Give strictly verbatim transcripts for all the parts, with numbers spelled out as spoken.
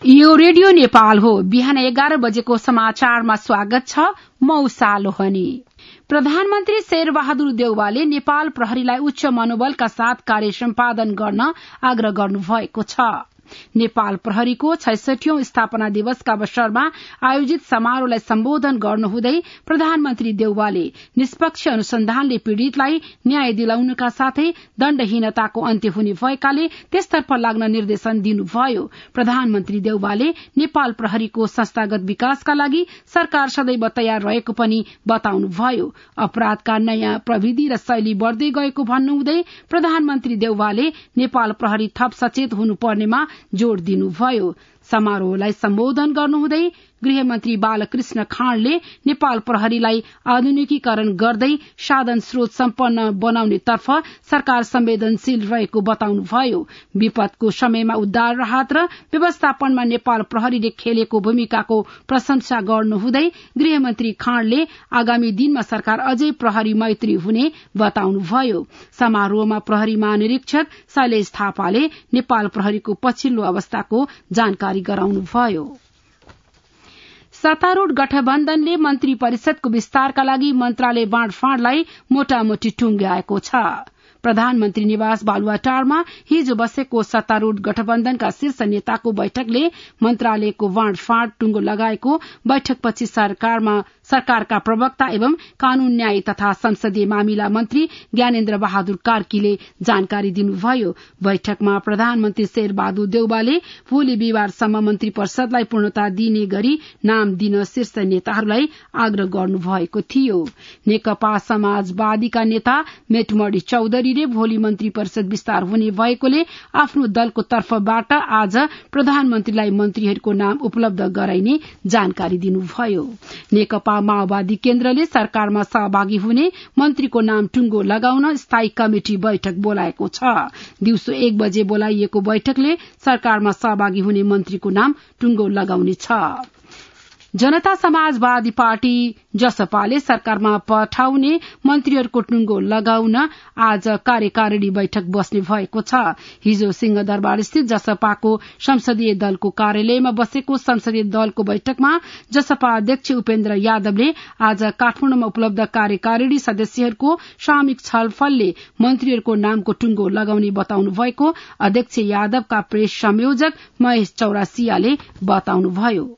यो रेडियो नेपाल हो। बिहान एघार बजेको समाचारमा स्वागत छ। म उषा लोहनी। प्रधानमन्त्री शेरबहादुर देउवाले नेपाल प्रहरीलाई उच्च मनोबलका साथ कार्य सम्पादन गर्न आग्रह गर्नुभएको छ। नेपाल प्रहरीको छैसठीऔं स्थापना दिवसका अवसरमा आयोजित समारोहलाई सम्बोधन गर्नुहुँदै प्रधानमन्त्री देउवाले निष्पक्ष अनुसन्धानले पीड़ितलाई न्याय दिलाउनका साथै दण्डहीनताको अन्त्य हुने भएकाले त्यसतर्फ लाग्न निर्देशन दिनुभयो। प्रधानमन्त्री देउवाले नेपाल प्रहरीको संस्थागत विकासका लागि सरकार सदैव तयार रहेको पनि बताउनुभयो। अपराधका नयाँ प्रविधि र शैली बढ़दै गएको भन्नुहुँदै प्रधानमन्त्री देउवाले नेपाल प्रहरी थप सचेत हुनुपर्नेमा जोड़ दिनुभयो। समारोहलाई सम्बोधन गर्नुहुँदै गृहमन्त्री बालकृष्ण खाँडले नेपाल प्रहरीलाई आधुनिकीकरण गर्दै साधन स्रोत सम्पन्न बनाउने तर्फ सरकार संवेदनशील रहेको बताउनुभयो। विपदको समयमा उद्धार राहत र व्यवस्थापनमा नेपाल प्रहरीले खेलेको भूमिकाको प्रशंसा गर्नुहुँदै गृहमन्त्री खाँडले आगामी दिनमा सरकार अझै प्रहरी मैत्री हुने बताउनुभयो। समारोहमा प्रहरी महानिरीक्षक शैलेश थापाले नेपाल प्रहरीको पछिल्लो अवस्थाको जानकारी गराउनुभयो। सत्तारूढ़ गठबन्धनले मन्त्री परिषदको विस्तारका लागि मन्त्रालय बाँडफाँडलाई मोटामोटी टुंग्याएको छ। प्रधानमन्त्री निवास बालुवाटारमा हिजो बसेको सत्तारूढ़ गठबन्धनका शीर्ष नेताको बैठकले मन्त्रालयको बाँडफाँड टुंगो लगाएको बैठकपछि सरकारमा सरकारका प्रवक्ता एवं कानून न्याय तथा संसदीय मामिला मन्त्री ज्ञानेन्द्र बहादुर कार्कीले जानकारी दिनुभयो। बैठकमा प्रधानमन्त्री शेरबहादुर देउवाले भोलि बिहिबारसम्म मन्त्री परिषदलाई पूर्णता दिने गरी नाम दिन शीर्ष नेताहरूलाई आग्रह गर्नुभएको थियो। नेकपा समाजवादीका नेता मेटमणि चौधरीले भोलि मन्त्री परिषद विस्तार हुने भएकोले आफ्नो दलको तर्फबाट आज प्रधानमन्त्रीलाई मन्त्रीहरूको नाम उपलब्ध गराइने जानकारी दिनुभयो। नेकपा माओवादी केन्द्रले सरकारमा सहभागी हुने मन्त्रीको नाम टुंगो लगाउन स्थायी कमिटी बैठक बोलाएको छ। दिउँसो एक बजे बोलाइएको बैठकले सरकारमा सहभागी हुने मन्त्रीको नाम टुंगो लगाउनेछ। जनता समाजवादी पार्टी जसपाले सरकारमा पठाउने मन्त्रीहरूको टुंगो लगाउन आज कार्यकारिणी बैठक बस्ने भएको छ। हिजो सिंहदरबार स्थित जसपाको संसदीय दलको कार्यालयमा बसेको संसदीय दलको बैठकमा जसपा अध्यक्ष उपेन्द्र यादवले आज काठमाडौँमा उपलब्ध कार्यकारिणी सदस्यहरूको सामूहिक छलफलले मन्त्रीहरूको नामको टुंगो लगाउने बताउनु भएको अध्यक्ष यादवका प्रेस संयोजक महेश चौरासियाले बताउनुभयो।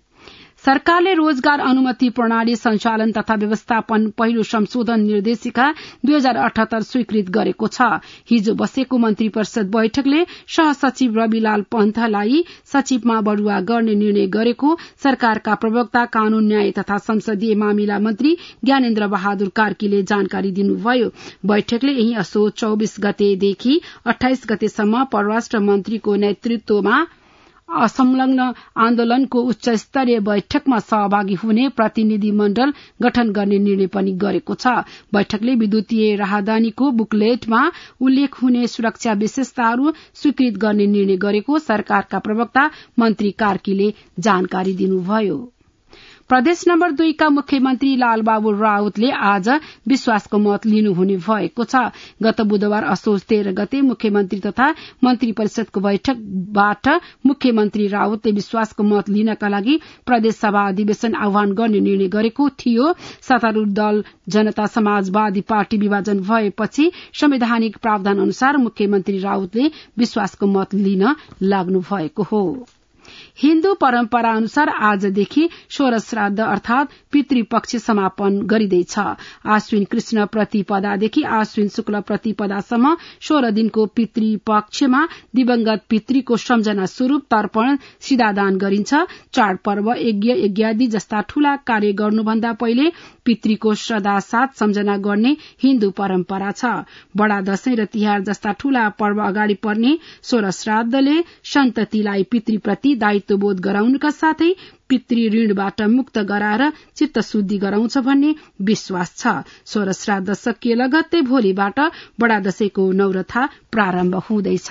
सरकारले रोजगार अनुमति प्रणाली संचालन तथा व्यवस्थापन पहिलो संशोधन निर्देशिका दुई हजार अठहत्तर स्वीकृत गरेको छ। हिजो बसेको मन्त्री परिषद बैठकले सहसचिव रविलाल पन्थलाई सचिवमा बढुवा गर्ने निर्णय गरेको सरकारका प्रवक्ता कानून न्याय तथा संसदीय मामिला मन्त्री ज्ञानेन्द्र बहादुर कार्कीले जानकारी दिनुभयो। बैठकले यही असोज चौबीस गतेदेखि अठाइस गतेसम्म परराष्ट्र मन्त्रीको नेतृत्वमा असंलग्न आन्दोलनको उच्च स्तरीय बैठकमा सहभागी हुने प्रतिनिधि मण्डल गठन गर्ने निर्णय पनि गरेको छ। बैठकले विद्युतीय राहदानीको बुकलेटमा उल्लेख हुने सुरक्षा विशेषताहरू स्वीकृत गर्ने निर्णय गरेको सरकारका प्रवक्ता मन्त्री कार्कीले जानकारी दिनुभयो। प्रदेश नम्बर दुईका मुख्यमन्त्री लालबाबु राउतले आज विश्वासको मत लिनुहुने भएको छ। गत बुधबार असोज तेह्र गते मुख्यमन्त्री तथा मन्त्री परिषदको बैठकबाट मुख्यमन्त्री राउतले विश्वासको मत लिनका लागि प्रदेश सभा अधिवेशन आह्वान गर्ने निर्णय गरेको थियो। सत्तारूढ़ दल जनता समाजवादी पार्टी विभाजन भएपछि संवैधानिक प्रावधान अनुसार मुख्यमन्त्री राउतले विश्वासको मत लिन लाग्नु भएको हो। हिन्दू परम्परा अनुसार आजदेखि सोह्र श्राद्ध अर्थात पितृपक्ष समापन गरिँदैछ। आश्विन कृष्ण प्रतिपदादेखि आश्विन शुक्ल प्रतिपदासम्म सोह्र दिनको पितृपक्षमा दिवंगत पितृको सम्झना स्वरूप तर्पण सिधादान गरिन्छ। चाडपर्व यज्ञ यज्ञादि जस्ता ठूला कार्य गर्नुभन्दा पहिले पितृको श्रद्धा साथ सम्झना गर्ने हिन्दू परम्परा छ। बडा दशैं र तिहार जस्ता ठूला पर्व अगाडि पर्ने सोह्र श्राद्धले सन्ततिलाई पितृप्रति दायित्वबोध गराउनका साथै पितृ ऋणबाट मुक्त गराएर चित्त शुद्धि गराउँछ भन्ने विश्वास छ। सोह्र श्राद्ध सकिए लगत्तै भोलिबाट बडा दशैंको नौरथा प्रारम्भ हुँदैछ।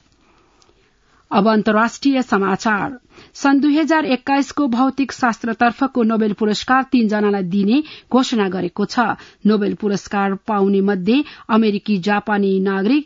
अब अन्तर्राष्ट्रिय समाचार। सन् दुई हजार एक्काइसको भौतिक शास्त्रतर्फको नोबेल पुरस्कार तीनजनालाई दिने घोषणा गरेको छ। नोबेल पुरस्कार पाउने मध्ये अमेरिकी जापानी नागरिक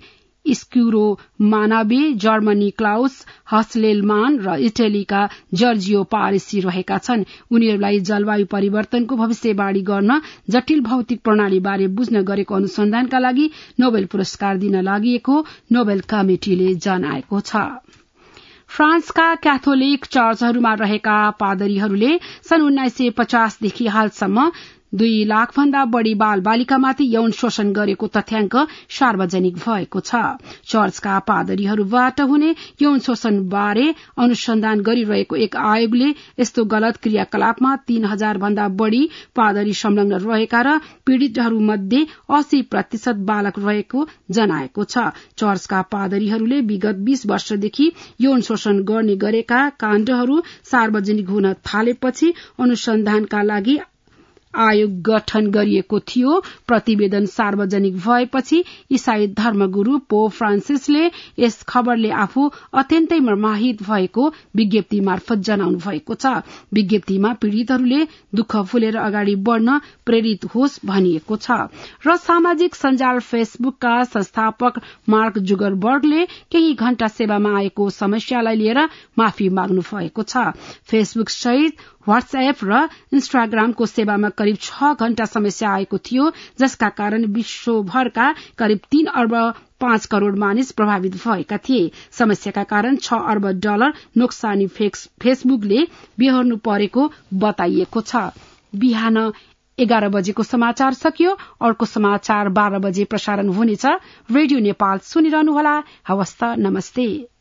स्क्यूरो मानाबे, जर्मनी क्लाउस हसलेलमान र इटलीका जर्जियो पारिसी रहेका छन्। उनीहरूलाई जलवायु परिवर्तनको भविष्यवाणी गर्न जटिल भौतिक प्रणालीबारे बुझ्न गरेको अनुसन्धानका लागि नोबेल पुरस्कार दिन लागि नोबेल कमिटिले जनाएको छ। फ्रान्सका क्याथोलिक चर्चहरूमा रहेका पादरीहरूले सन् उन्नाइस सय पचासदेखि हालसम्म दुई लाख भन्दा बढ़ी बाल बालिकामाथि यौन शोषण गरेको तथ्याङ्क सार्वजनिक भएको छ। चर्चका पादरीहरूबाट हुने यौन शोषण बारे अनुसन्धान गरिरहेको एक आयोगले यस्तो गलत क्रियाकलापमा तीन हजार भन्दा बढ़ी पादरी संलग्न रहेका र पीड़ितहरूमध्ये अस्सी प्रतिशत बालक रहेको जनाएको छ। चर्चका पादरीहरूले विगत बीस वर्षदेखि यौन शोषण गर्ने गरेका काण्डहरू सार्वजनिक हुन थालेपछि अनुसन्धानका लागि आयोग गठन गरिएको थियो। प्रतिवेदन सार्वजनिक भएपछि ईसाई धर्मगुरू पोप फ्रान्सिसले यस खबरले आफू अत्यन्तै मर्माहित भएको विज्ञप्ति मार्फत जनाउनु भएको छ। विज्ञप्तिमा पीड़ितहरूले दुःख फुलेर अगाडि बढ़न प्रेरित होस् भनिएको छ। र सामाजिक सञ्जाल फेसबुकका संस्थापक मार्क जुगरबर्गले केही घण्टा सेवामा आएको समस्यालाई लिएर माफी माग्नु भएको छ। फेसबुक सहित व्हाट्सएप र इन्स्टाग्रामको सेवामा करिब छ घण्टा समस्या आएको थियो, जसका कारण विश्वभरका करिब तीन अर्ब पाँच करोड़ मानिस प्रभावित भएका थिए। समस्याका कारण छ अर्ब डलर नोक्सानी फेसबुकले बेहोर्नु परेको बताइएको छ। बिहान एघार बजेको समाचार सकियो। अर्को समाचार बाह्र बजे प्रसारण हुनेछ। रेडियो नेपाल सुनिरहनुहोला। हवस् त, नमस्ते।